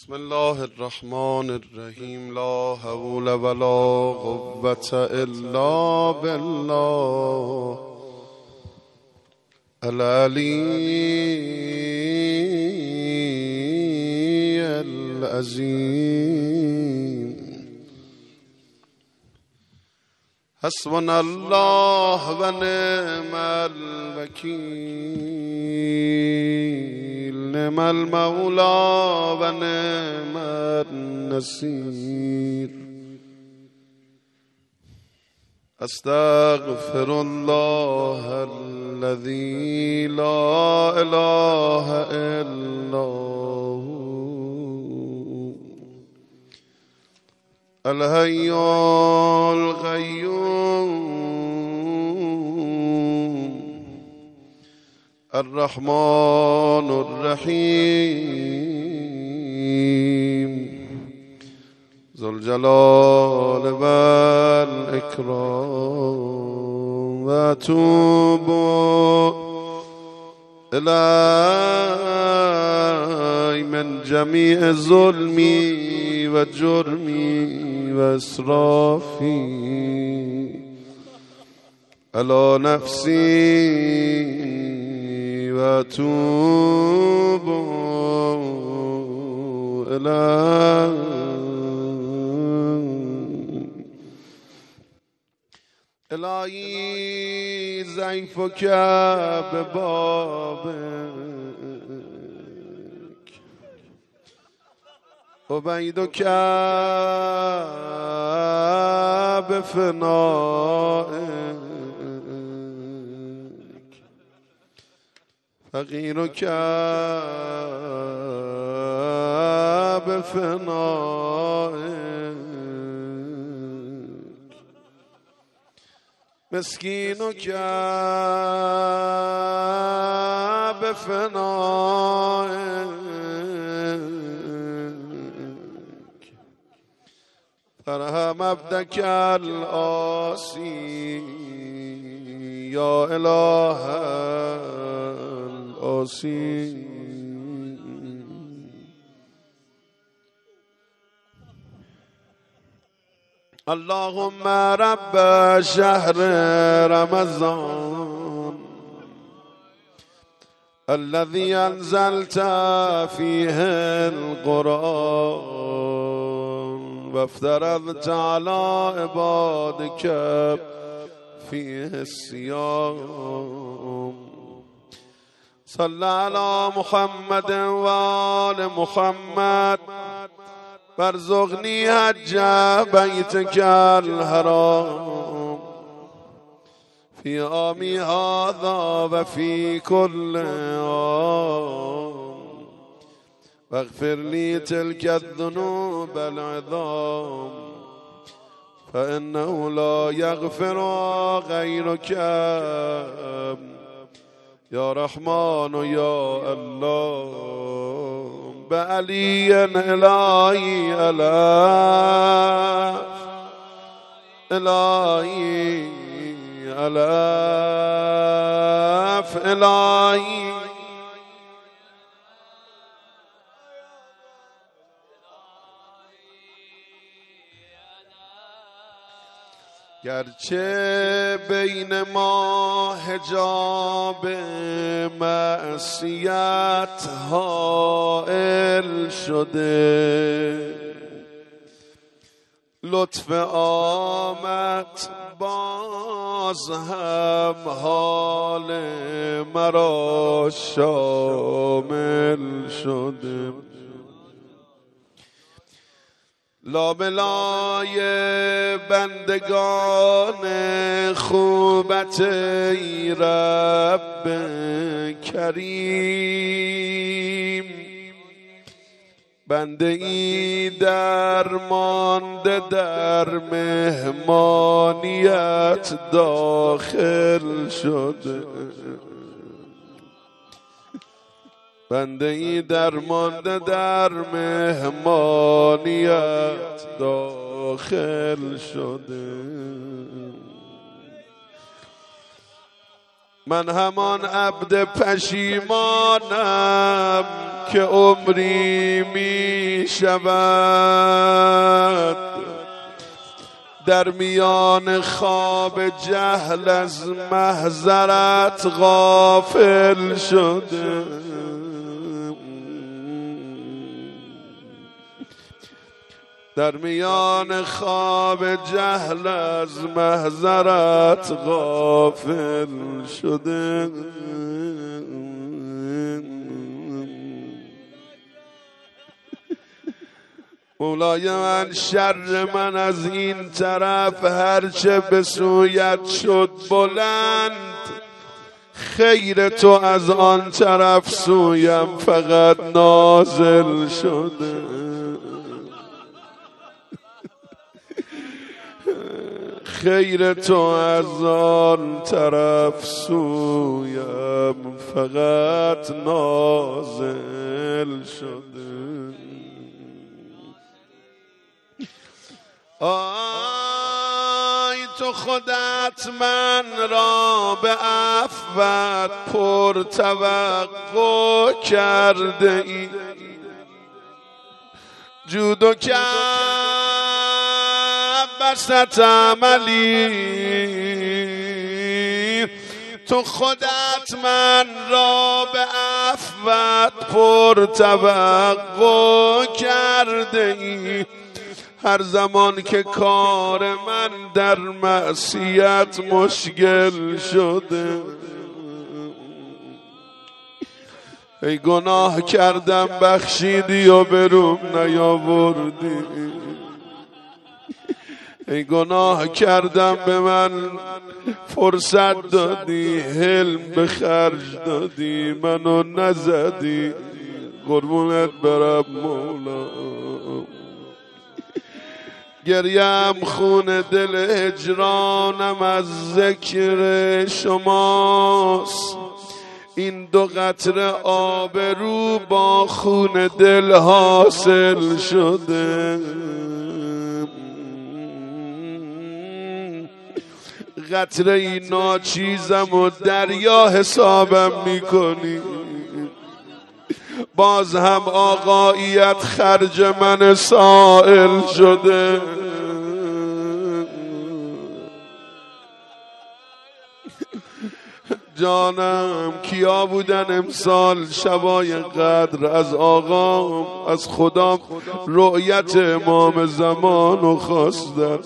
بسم الله الرحمن الرحیم. لا حول ولا قوة الا بالله العلی العظیم. حسبنا الله و نعم الوکیل، نعم المولا و نعم النصیر. استغفر الله الذي لا اله الا هو الحي القيوم الرحمن الرحيم ذو الجلال والإكرام. وأتوب إلي من جميع ظلمي وجرمي وإسرافي على نفسي، وأتوب إلهي ضعيفك ببابك، أبيدك بفنائك، فقيرك بفنائك، مسكينك بفنائك، فارحم عبدك الآسي يا إله الآسي. اللهم رب شهر رمضان الذي أنزلت فيه القرآن وافترضت على عبادك فيه الصيام، صل على محمد وآل محمد وارزقني حج بيتك الحرام في عامي هذا وفي كل عام، واغفر لي تلك الذنوب العظام، فإنه لا يغفر غيرك يا رحمن يا الله. بعلي إلهي إلهي ألاف إلهي گرچه بین ما حجاب معصیت حائل شده، لطف آمد باز هم حال مرا شامل شده. لابلای بندگان خوبت ای رب کریم، بنده ای درمانده در مهمانیت داخل شده، بنده ای درمانده در مهمانیت داخل شده. من همان عبد پشیمانم که عمری می می شود، در میان خواب جهل از محضرت غافل شده. در میان خواب جهل از محضرت غافل شده. مولای من شر من از این طرف هرچه به سویت شد بلند، خیر تو از آن طرف سویم فقط نازل شده. خیر تو از آن طرف سویم فقط نازل شده. آی تو خودت من را به عفوت پر توقع کرده ای، جود و کرم بسط عملی. تو خودت من را به عفوت پر توقع کرده ای، هر زمان که کار من در معصیت مشکل شده. ای گناه کردم بخشیدی و بروم نیاوردی، ای گناه کردم به من فرصت دادی، حلم به خرج دادی، منو نزدی. قربونت برم مولا، گریم خون دل هجرانم از ذکر شماست. این دو قطره آبرو با خون دل حاصل شده. قطره ای ناچیزم و دریا حسابم میکنی، باز هم آقاییت خرج من سائل شده. جانم کیا بودن امسال شبای قدر از آقام از خدا رؤیت امام زمانو خواستن؟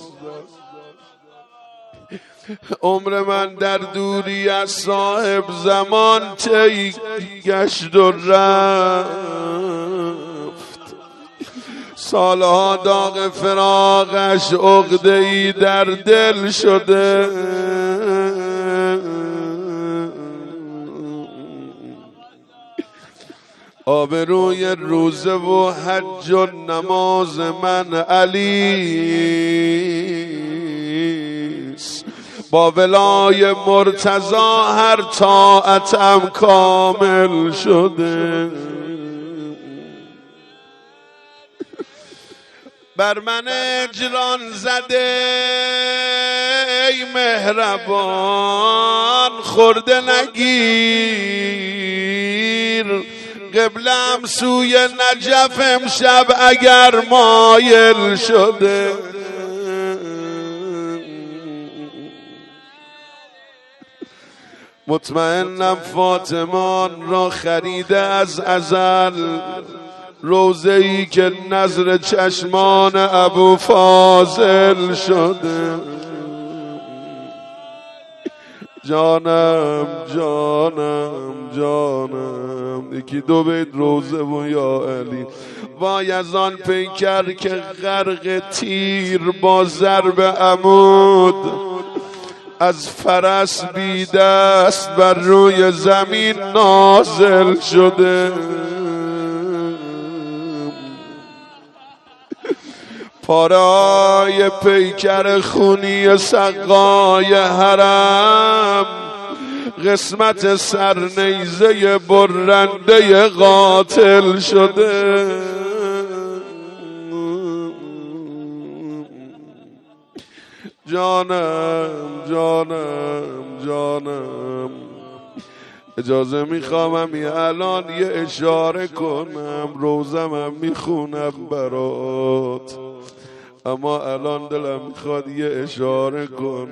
عمر من در دوری از صاحب زمان طی گشت و رفت، سالها داغ فراقش عقده‌ای در دل شده. آبروی روزه و حج و نماز من علیست، با ولای مرتضی هر طاعتم کامل شده. بر من اجران زده ای مهربان، خورده نگیر قبلم سوی نجف امشب اگر مایل شده. مطمئنم فاطمان را خریده از ازل، روزه‌ای که نظر چشمان ابو فاضل شده. جانم جانم جانم، یکی دو بیت روزه و یا علی. وای از آن پیکر که غرق تیر با ضرب عمود از فرس بی دست بر روی زمین نازل شده. پارای پیکر خونی سقای حرم، قسمت سرنیزه برنده قاتل شده. جانم جانم جانم، اجازه میخوام همین الان یه اشاره کنم، روزمم میخونم برات، اما الان دلم میخواد یه اشاره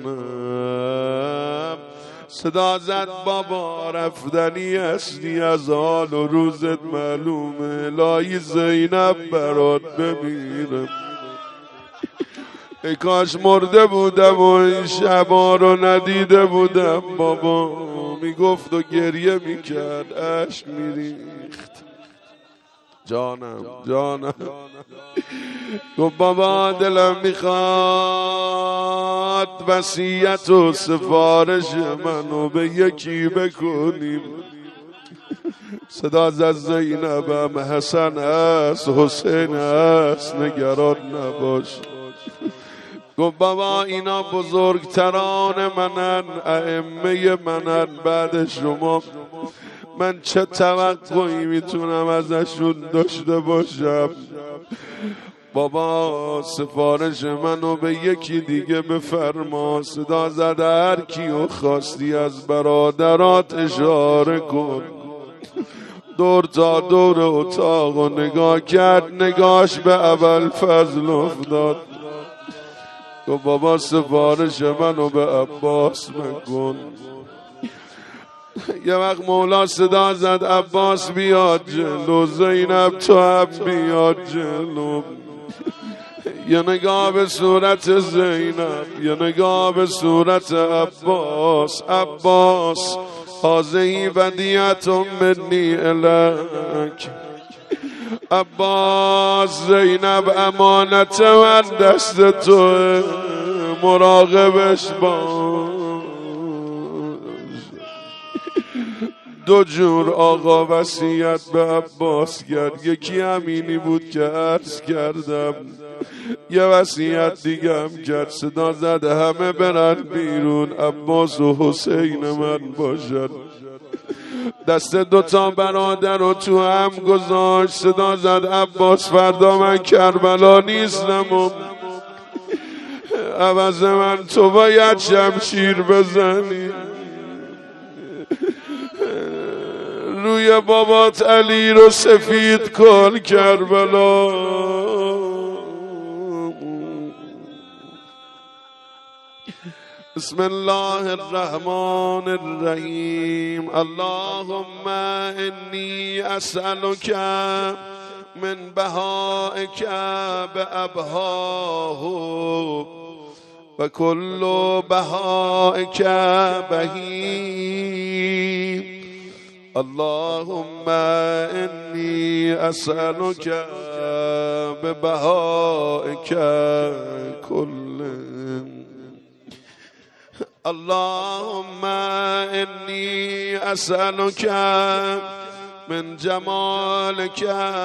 کنم. صدا زد بابا رفتنی هستی، از حال و روزت معلومه، لای زینب برات بمیرم. ای کاش مرده بودم و این شبا رو ندیده بودم. بابا میگفت و گریه میکرد، اشک میریخت. جانم گفت بابا دلم میخواد وصیت و سفارش منو به یکی بکنیم. صدا زد زینبم حسن است حسین است نگران نباش. گفت بابا اینا بزرگتران منن، ائمه منن، بعد شما من چه توقعی میتونم ازشون داشته باشم؟ بابا سفارش منو به یکی دیگه بفرما. صدا زد هر کیو خواستی از برادرات اشاره کن. دور تا دور اتاق و نگاه کرد، نگاش به ابوالفضل افتاد. گفت بابا سفارش منو به عباس بکن. یه وقت مولا صدا زد عباس بیاد جلو، زینب تو هم بیاد جلو. یه نگاه به صورت زینب، یه نگاه به صورت عباس. عباس هذه ودیعت منی الک. عباس زینب امانت من دست تو، مراقبش باش. دو جور آقا وصیت به عباس کرد، یکی همینی بود که عرض کردم، یه وصیت دیگه هم کرد. صدا زد همه برن بیرون، عباس و حسین من باشن. دست دوتا برادر رو تو هم گذاشت. صدا زد عباس فردا من کربلا نیستم و عوض من تو باید شمشیر بزنی روی بابات علی رو سفید کن کربلا. بسم الله الرحمن الرحیم. اللهم انی اسألک من بهائک بأبهاه و کل بهائک بهیم. اللهم انی اسألک ببهائک کل. اللهم انی اسألک من جمالک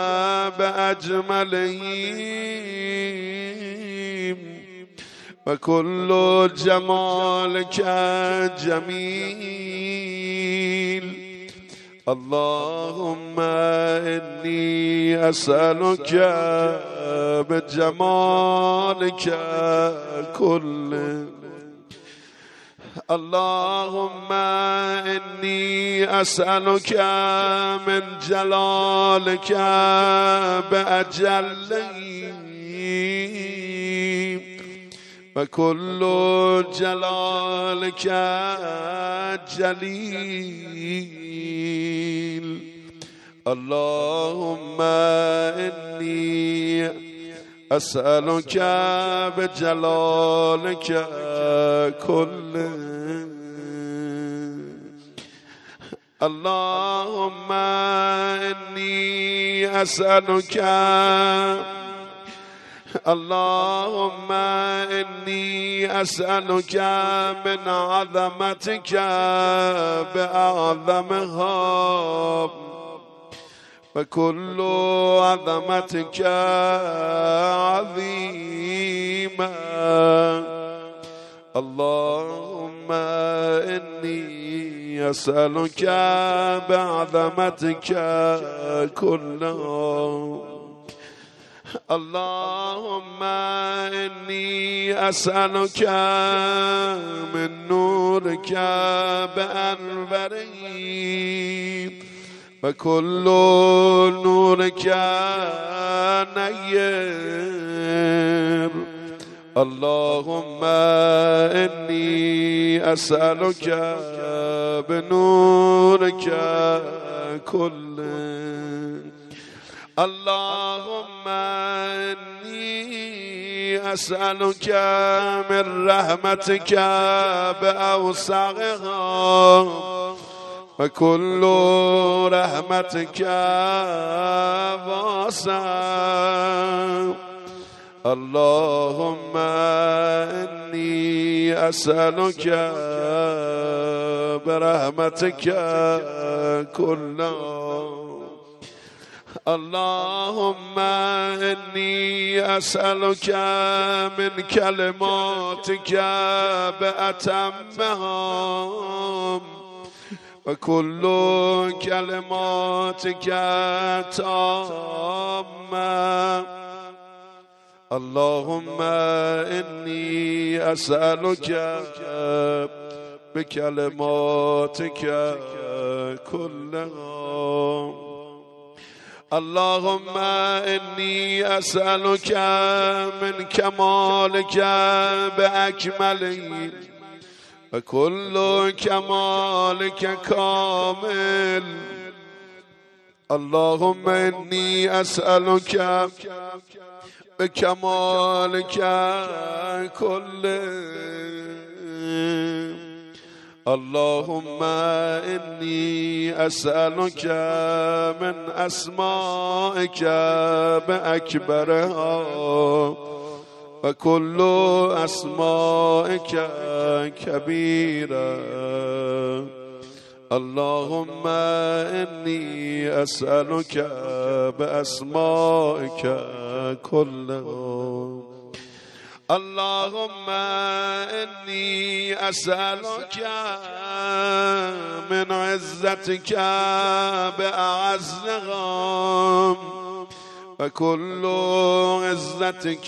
بأجملهم و کل جمالک جمیل. اللهم انی اسألک بجمالک کل. اللهم انی اسألک من جلالک بأجلهم و کل جلالک جلیل. اللهم انی اسألک بجلالک کل. اللهم انی اسألک اللهم انی اسألک من عظمتک بأعظمها و کل عظمتک عظیما. اللهم انی اسألک بعظمتک کلها. اللهم إني أسألك من نورك بأنوره وكل نورك نير. اللهم إني أسألك بنورك كله. اللهم إني أسألك من رحمتك بأوسعها وكل رحمتك واسع. اللهم إني أسألك برحمتك كلها. اللهم إني أسألك من كلماتك بأتمها وكل كلماتك تامة. اللهم إني أسألك بكلماتك كلها. اللهم إني أسألك من كمالك بأكمله وكل كمالك كامل. اللهم إني أسألك بكمالك كله. اللهم إني أسألك من أسمائك بأكبرها وكل أسمائك كبيرة. اللهم إني أسألك بأسمائك كلها. اللهم إني أسألك من عزتك بأعزها وكل عزتك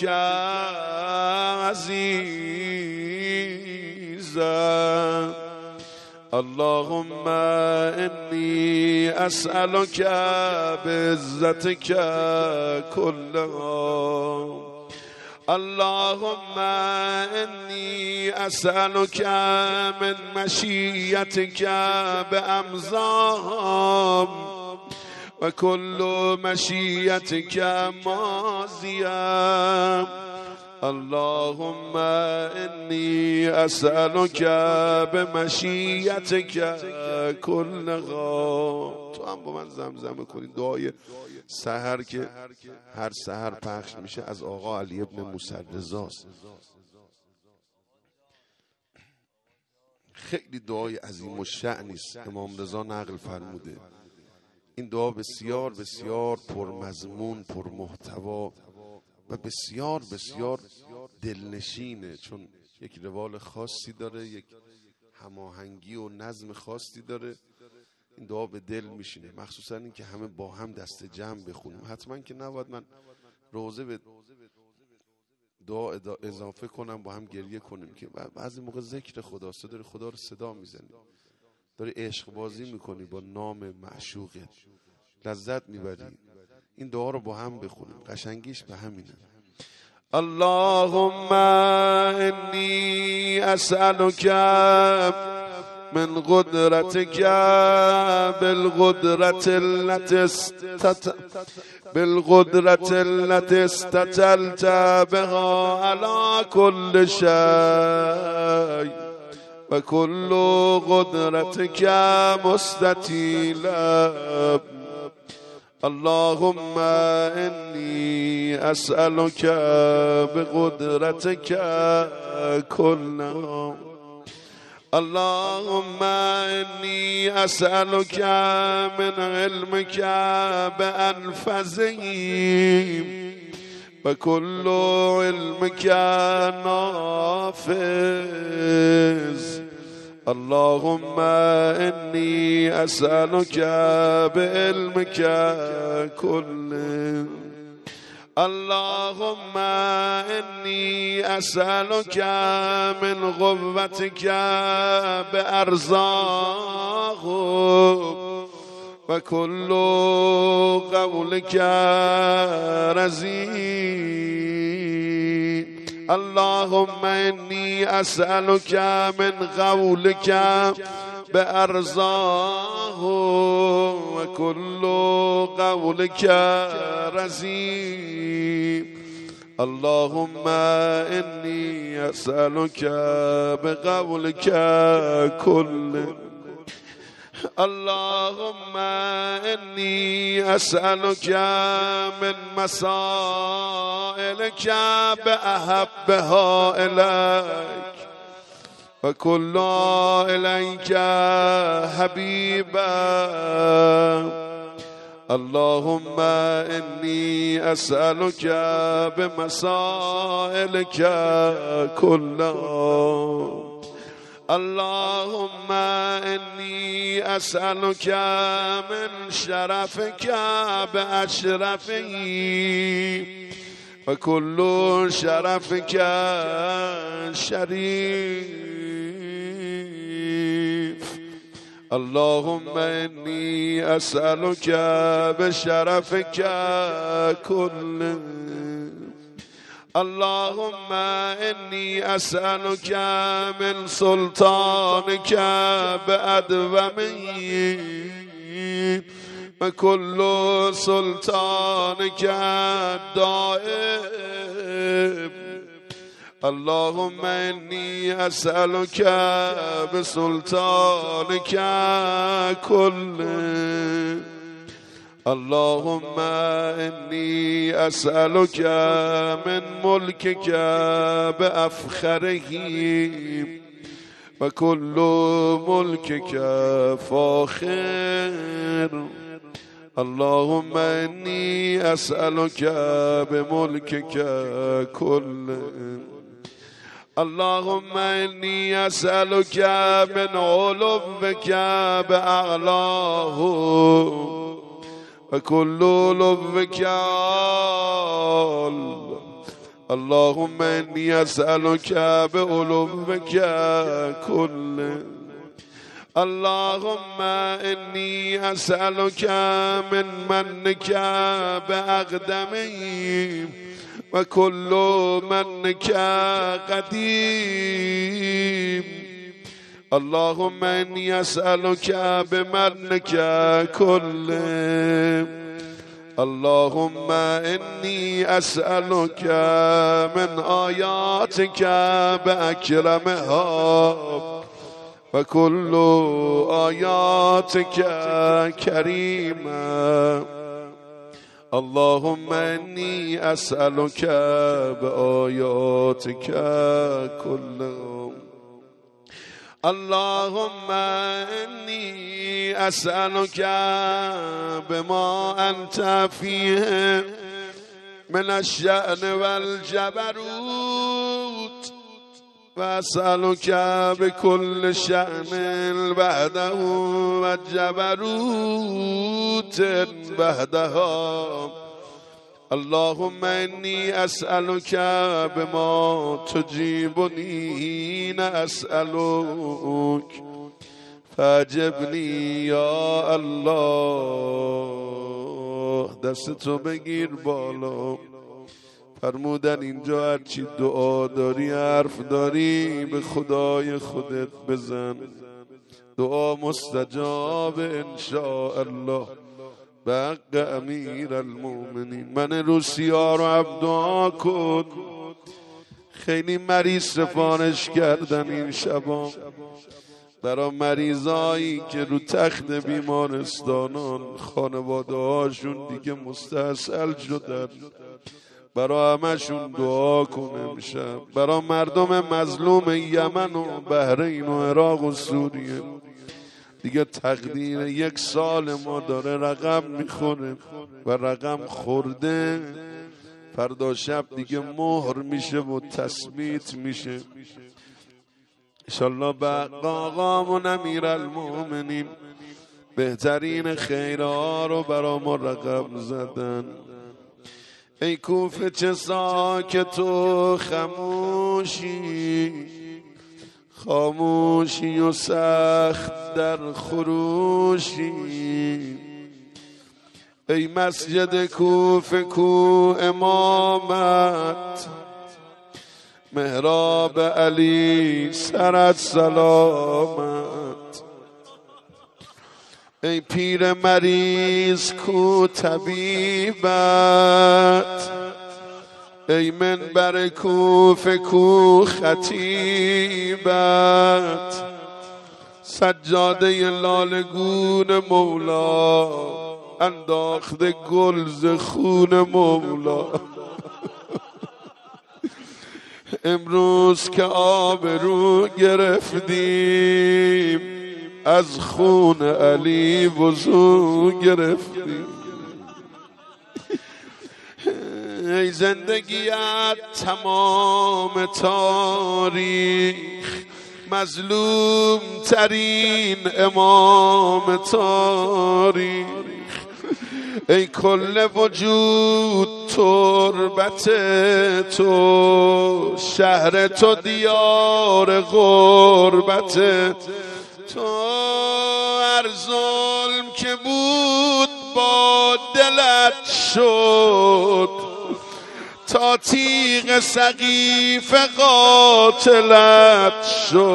عزيزا. اللهم إني أسألك بعزتك كلها. اللهم إني أسألك من مشيتك بأمزاهم وكل مشيتك ماضية. اللهم إني أسألك بمشيتك كلها. تو هم با من زمزمه کنید دعای سحر که هر سحر پخش میشه از آقا علی ابن موسی رضاست. خیلی دعای عظیم و شأنی است. امام رضا نقل فرموده این دعا بسیار بسیار پرمضمون، پرمحتوا و بسیار بسیار دلنشینه، چون یک روال خاصی داره، یک هماهنگی و نظم خاصی داره. این دعا به دل میشینه، مخصوصا این که همه با هم دست جمع بخونیم. حتما که نباید من روزه به دعا اضافه کنم، با هم گریه کنیم که بعضی موقع ذکر خداست، تو داری خدا رو صدا میزنی، داری عشق بازی میکنی با نام معشوقت، لذت میبری. این دعا رو با هم بخونیم، قشنگیش به همینه. اللهم إني أسألك من قدرتك بالقدرة التي استتلت بها على كل شيء وكل قدرتك مستطيلة. اللهم إني أسألك بقدرتك كلها. اللهم إني أسألك من علمك بأنفذه وكل علمك نافذ. اللهم إني أسألك بعلمك كله. اللهم إني أسألك من قوتك بأرزاق وكل قولك رزين. اللهم إني أسألك من قولك بأرزاق وكل قولك رزين. اللهم إني أسألك بقولك كل. اللهم إني أسألك من مسائلك بأحبها إليك وكل إليك حبيبا. اللهم إني أسألك بمسائلك كلها. اللهم إني أسألك من شرفك بأشرفه وكل شرفك شريف. اللهم إني أسألك بشرفك كله. اللهم إني أسألك من سلطانك بأدومه وكل سلطانك دائم. اللهم إني أسألك بسلطانك كله. اللهم إني أسألك من ملكك بأفخره وكل ملكك فاخر. اللهم إني أسألك بملكك كله. اللهم إني أسألك من علوك بأعلاه وكل لبك اللهم إني أسألك بعلوك كله. اللهم إني أسألك من منك بأقدمه وكل منك قديم. اللهم إني أسألك بمنك كله. اللهم إني أسألك من آياتك بأكرمها وكل آياتك كريمة. اللهم إني أسألك بآياتك كلهم. اللهم إني أسألك بما أنت فيه من الشأن والجبروت وأسألك بكل شأن بعده والجبروت بعدها. اللهم إني أسألك بما تجيبني حين أسألك فاجبني يا الله. دستو بگیر بالا. فرمودن اینجا هرچی دعا داری حرف داری به خدای خودت بزن. دعا مستجاب انشاءالله به حق امیر المومنین. من روسیا رو عبدعا کن. خیلی مریض سفارش کردن این شبا برای مریضایی که رو تخت بیمارستانان خانواده هاشون دیگه مستحصل شدن. برای همشون دعا کن امشب. برای مردم مظلوم یمن و بحرین و عراق و سوریه دیگه تقدیر 1 سال ما داره رقم میخوره و رقم خورده. فردا شب دیگه مهر میشه و تثبیت میشه. انشالله به آقامون امیر المومنین بهترین خیرها رو برا ما رقم زدن. ای کوفه چه ساکت و خموشی، خاموشی و سخت در خروشی. ای مسجد کوفه کو امامت، محراب علی سرت سلامت. ای پیر مریض کو طبیبت، ای منبر کوفه کو خطیبت. سجاده لالگون مولا، انداخته گل ز خون مولا. امروز که آبرو گرفتیم، از خون علی وضو گرفتیم. ای زندگیت تمام تاریخ، مظلوم ترین امام تاریخ. ای کل وجود تربت تو، شهر تو دیار غربت تو. هر ظلم که بود با دلت شد، تا تیغ سقیف قاتلت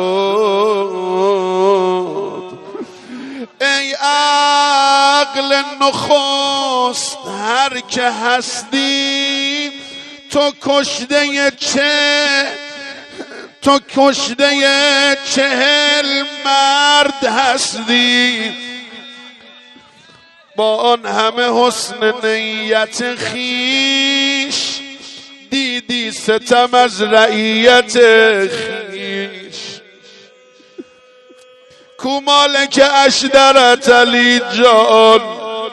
شد. ای عقل نخست هر که هستی، تو کشته 40 مرد هستی. با آن همه حسن نیت خیش، دیدی ستم از رعیت خیش. کو مالک اشدرت علی جان،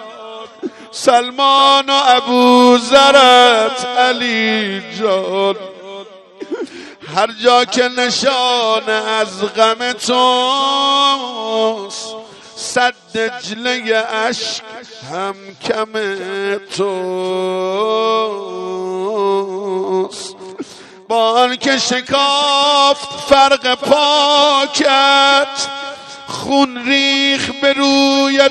سلمان و ابو ذرت علی جان. هر جا که نشانه از غم توست، صد دجله اشک هم کم توست. با آن که شکافت فرق پاکت، خون ریخ به روی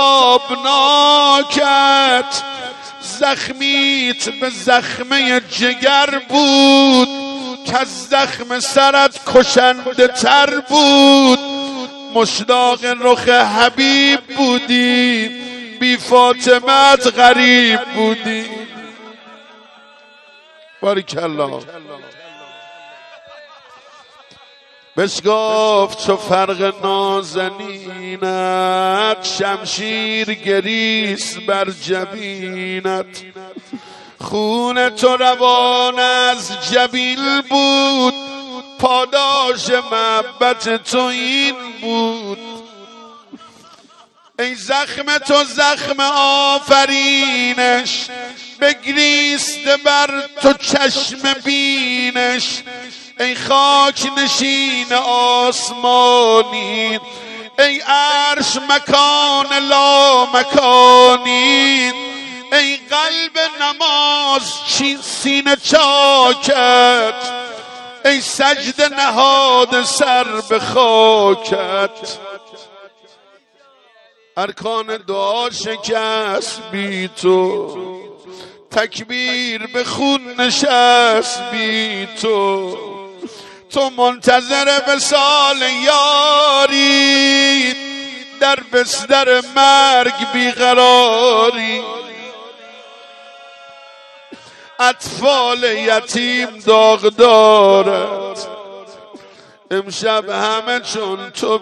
تابناکت. زخمیت به زخمه جگر بود، که از زخم سرت کشنده تر بود. مشتاق رخ حبیب بودی، بی فاطمت غریب بودی. باریکالله. بشکافت چو فرق نازنینت، شمشیر گریست بر جبینت. خون تو روان از جبین بود، پاداش محبت تو این بود. ای زخم تو زخم آفرینش، بگریسته بر تو چشم بینش. ای خاک نشین آسمانی، ای عرش مکان لا مکانی. ای قلب نماز سینه چاکت، ای سجده نهاد سر به خاکت. ارکان دعا شکست بی تو، تکبیر به خون نشست بی تو. تو منتظر وصال یاری، در بستر مرگ بیقراری. اطفال یتیم داغ دارد، امشب همه چون تو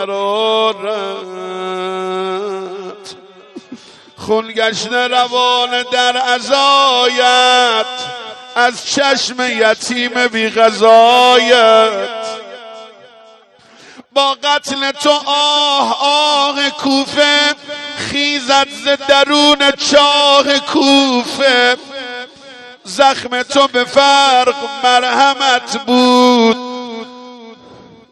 بیقرارند. خون گشته روان در عزایت، از چشم یتیم بی غذایت. با قتل تو آه کوفه، خیزد ز درون چاه کوفه. زخم تو به فرق مرحمت بود،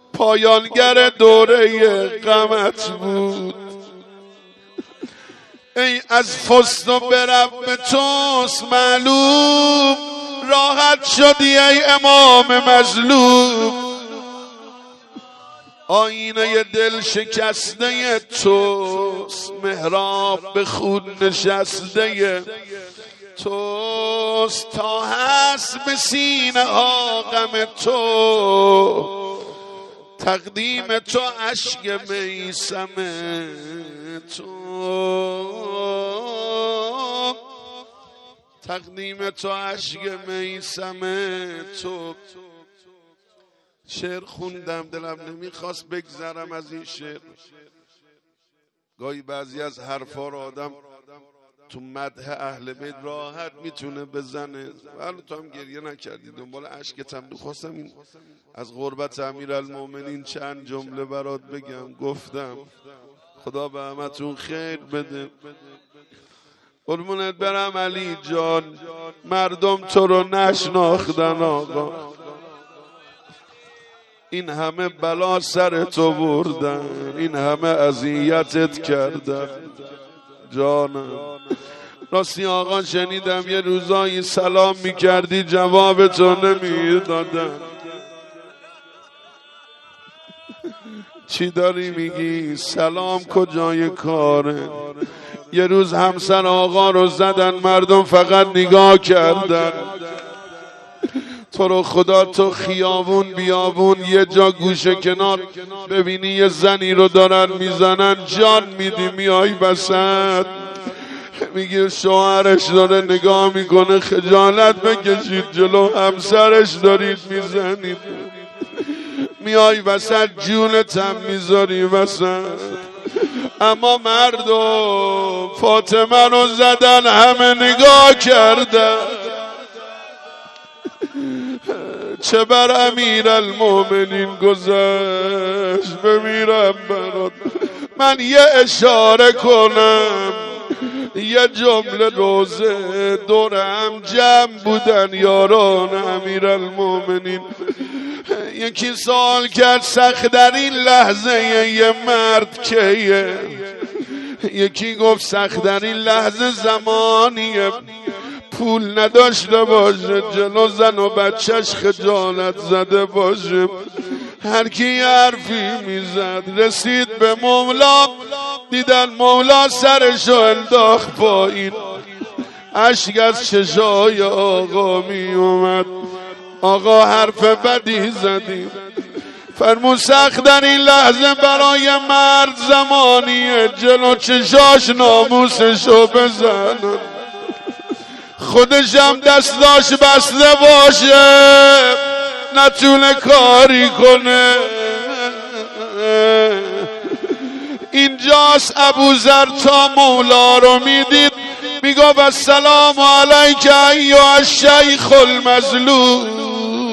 پایانگر دوره غمت بود. ای از فست و برب به توست معلوم، راحت شدی ای امام مظلوم. آینه دل شکسته توست، محراب به خون نشسته توست، تا هست به سینه ها غم تو، تقدیم تو اشک میسم تو، تقدیم تو اشک میسم تو. شعر خوندم دلم نمیخواست بگذرم از این شعر. گاهی بعضی از حرفا رو آدم تو مدح اهل بیت راحت میتونه بزنه، ولی تو هم گریه نکردی، دنبال عشقت هم خواستم این از قربت امیرالمومنین چند جمله برات بگم. گفتم خدا به همتون خیر بده. قربونت برم علی جان، مردم تو رو نشناختن آقا، این همه بلا سر تو بردن، این همه اذیتت کردن جانم. راستی آقا شنیدم یه روزایی سلام میکردی جواب تو نمیدادن، چی داری میگی؟ سلام کجای کاره؟ یه روز همسر آقا رو زدن، مردم فقط نگاه کردن. تو رو خدا تو خیابون بیابون یه جا گوشه کنار ببینی یه زنی رو دارن میزنن، جان میدی میای وسط میگه شوهرش داره نگاه میکنه، خجالت بکشید جلو همسرش دارید میزنید، میای وسط جونتم میذاری وسط. اما مردم فاطمه رو زدن، همه نگاه کردن. چه بر امیرالمومنین گذشت بمیرم برات. من یه اشاره کنم، یه جمله روزه دورم جمع بودن یاران امیرالمومنین. یکی سوال کرد سخت در این لحظه یه مرد کیه؟ یکی گفت سخت در این لحظه زمانیه پول نداشته باشه، جلو زن و بچهش خجالت زده باشه. هر کی حرفی میزد رسید به مولا، دیدن مولا سرشو انداخت پایین، اشک از چشای آقا می اومد. آقا حرف بدی زدیم، فرمون سخت در این لحظه برای مرد زمانیه، جلو چشاش ناموسشو بزنن، خودشم دستاش بسته باشه نتونه کاری کنه. اینجاست ابوذر تا مولا رو میدید میگفت السلام علیک ایها الشیخ المظلوم.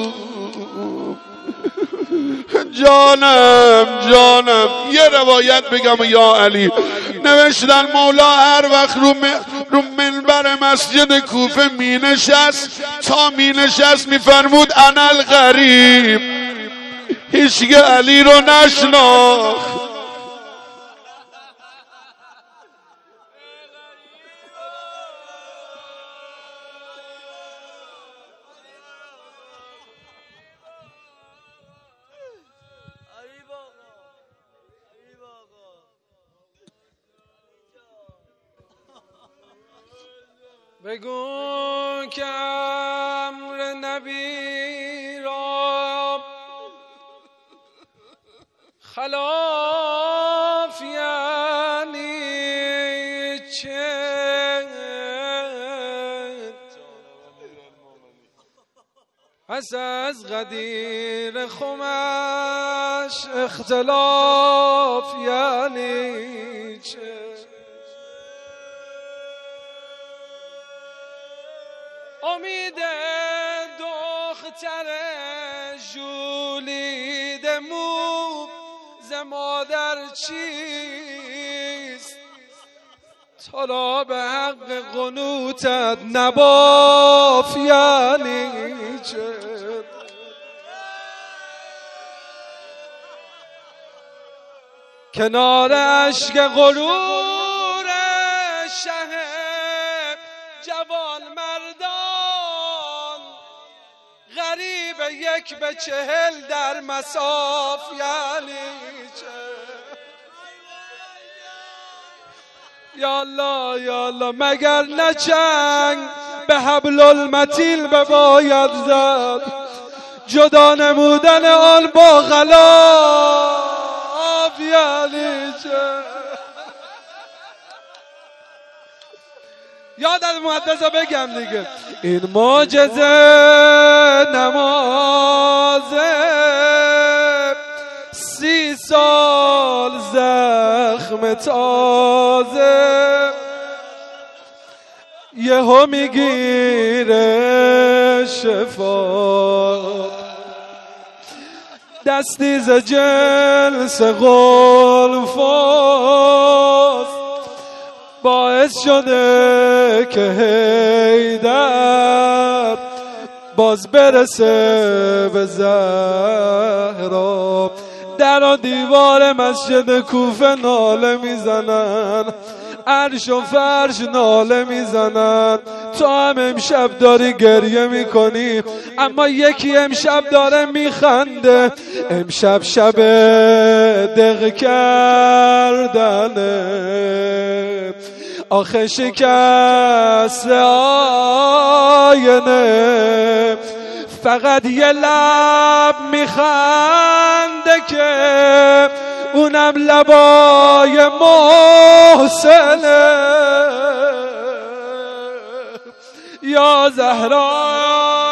جانم یه روایت بگم یا علی، نوشتن مولا هر وقت رو منبر مسجد کوفه می نشست، تا می نشست می فرمود انا الغریب، هیچگه علی رو نشناخت. بگو که امر نبی را خلاف یعنی چه؟ پس از غدیر خمش اختلاف یعنی چه؟ امید دختر ژولید مو ز مادر چیست؟ تو را به حق قنوتت نباف یعنی چه؟ کنار اشک غرورش شه جوان مردان، غریب 1 به 40 در مصاف یعنی چه؟ یالا یالا مگر نچنگ به حبل المتین بباید زد، جدا نمودن آن با غلاف یعنی چه؟ یاد از مقدسا بگم دیگه. این معجزه نمازه 30 سال زخم تازه، یهو میگیره شفا، دستی ز جنس غلفاست، باعث شده که حیدر باز برسه به زهرا. در و دیوار مسجد کوفه ناله میزنن، عرش و فرش ناله میزنن، تو هم امشب داری گریه میکنی، اما یکی امشب داره میخنده. امشب شب دق کردنه، آخه شکست آینه، فقط یه لب میخنده که اونم لبای محسنه. یا زهرا